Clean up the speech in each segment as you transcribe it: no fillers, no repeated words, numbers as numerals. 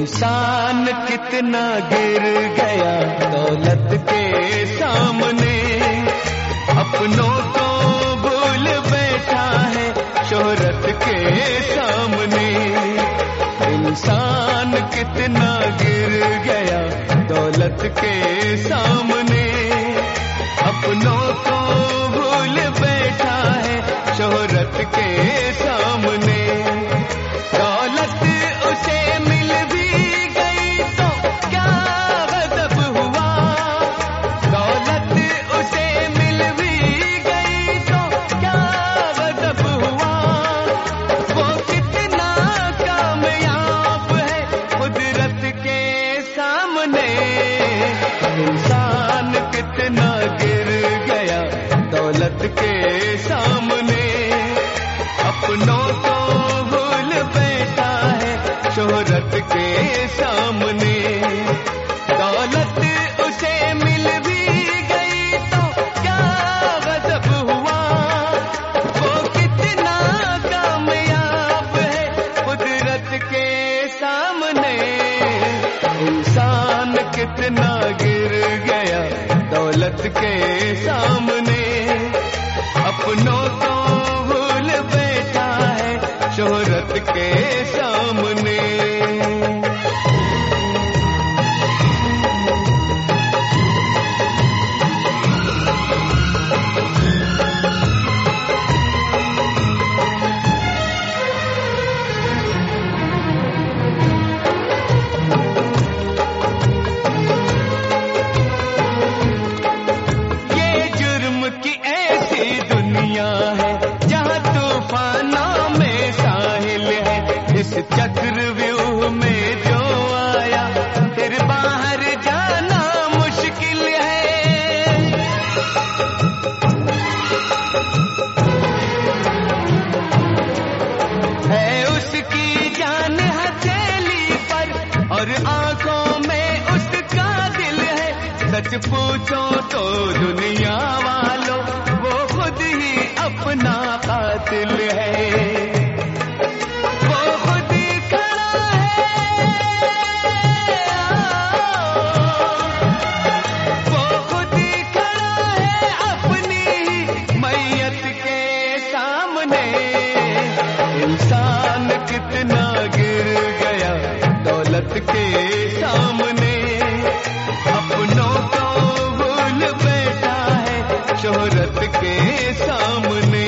इंसान कितना गिर गया दौलत के सामने, अपनों को भूल बैठा है शोहरत के सामने। इंसान कितना गिर गया दौलत के सामने, अपनों को भूल बैठा है शोहरत के सामने। दौलत उसे मिल भी गई तो क्या गजब हुआ, दौलत उसे मिल भी गई तो क्या गजब हुआ। वो कितना कामयाब है कुदरत के सामने। इंसान कितना गिर गया दौलत के सामने, अपनों को भूल बैठा है शोहरत के सामने। दौलत उसे मिल भी गई तो क्या गजब हुआ, वो कितना कामयाब है कुदरत के सामने। इंसान कितना गिर गया दौलत के सामने, अपनों को भूल बैठा है शोहरत के सामने। ये जुर्म की ऐसी दुनिया है जहाँ तूफानों में साहिल है। इस चक्रव्यूह में जो आया फिर बाहर जाना मुश्किल है उसकी जान हथेली पर और आंखों में उसका दिल है। सच पूछो तो दुनिया वालों वो खुद ही अपना कातिल है। वो खुद ही खड़ा वो खुद ही खड़ा है अपनी ही मैयत के सामने। इंसान कितना गिर गया दौलत के सामने, अपनों को भूल बैठा है शोहरत के सामने।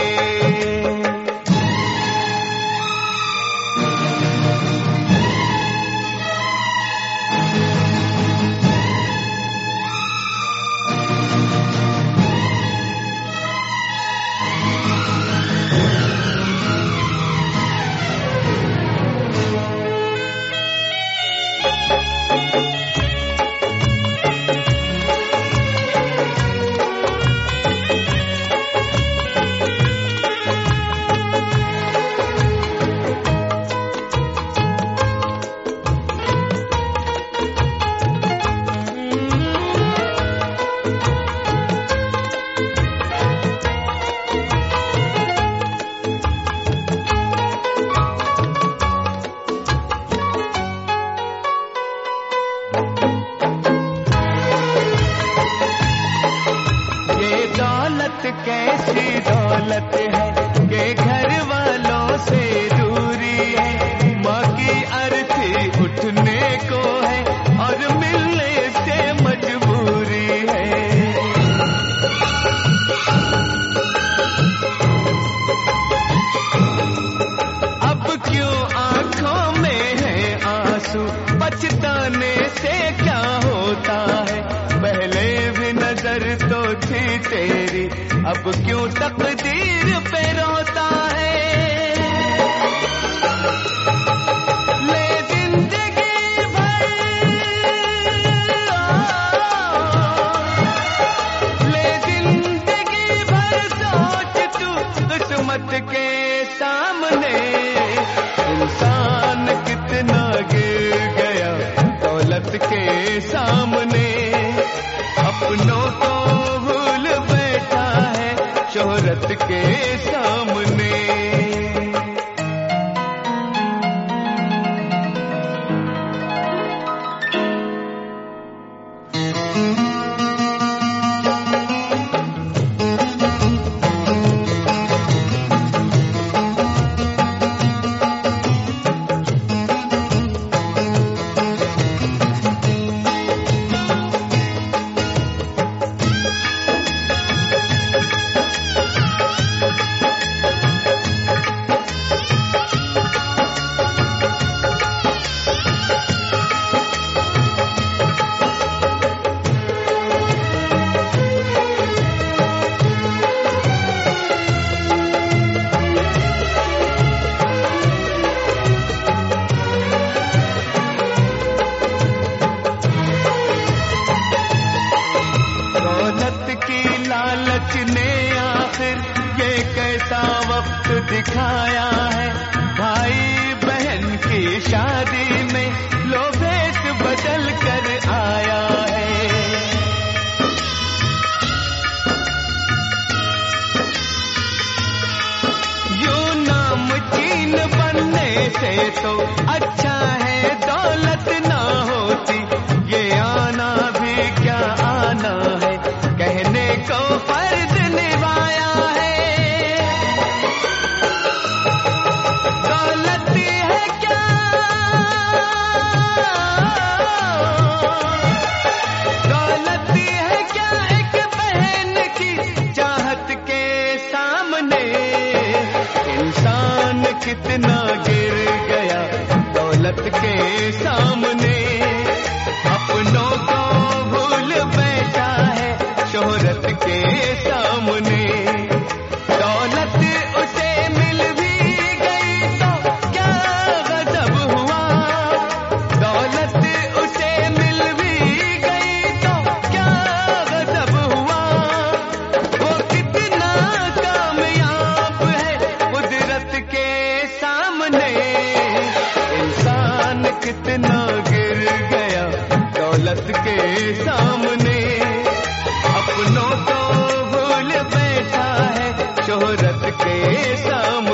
दौलत कैसी दौलत है कि घर वालों से दूरी है। माँ की अर्थी उठने को है और मिलने से मजबूरी है। अब क्यों आंखों में है आंसू, पछताने से क्या होता है। पहले भी नजर तो थी तेरी, अब क्यों तकदीर पे रोता है। ले जिंदगी भर, ले जिंदगी भर सोच तू किस्मत के सामने। इंसान कितना गिर गया दौलत के सामने, अपनों को भूल बैठा है शोहरत के शादी में लो भेष बदल कर आया है। यूं नामचीन बनने से तो अच्छा है दौलत ना होती, ये आना भी क्या आना है, कहने को फर्ज निभाया है। दौलत है क्या, दौलत है क्या एक बहन की चाहत के सामने, इंसान कितना गिर गया दौलत के सामने, अपनों को भूल बैठा है शोहरत के सामने। दौलत उसे मिल भी गई तो क्या गजब हुआ, दौलत उसे मिल भी गई तो क्या गजब हुआ, वो कितना कामयाब है कुदरत के सामने, इंसान कितना गिर गया दौलत के सामने, अपनों को भूल बैठा है शोहरत के सामने।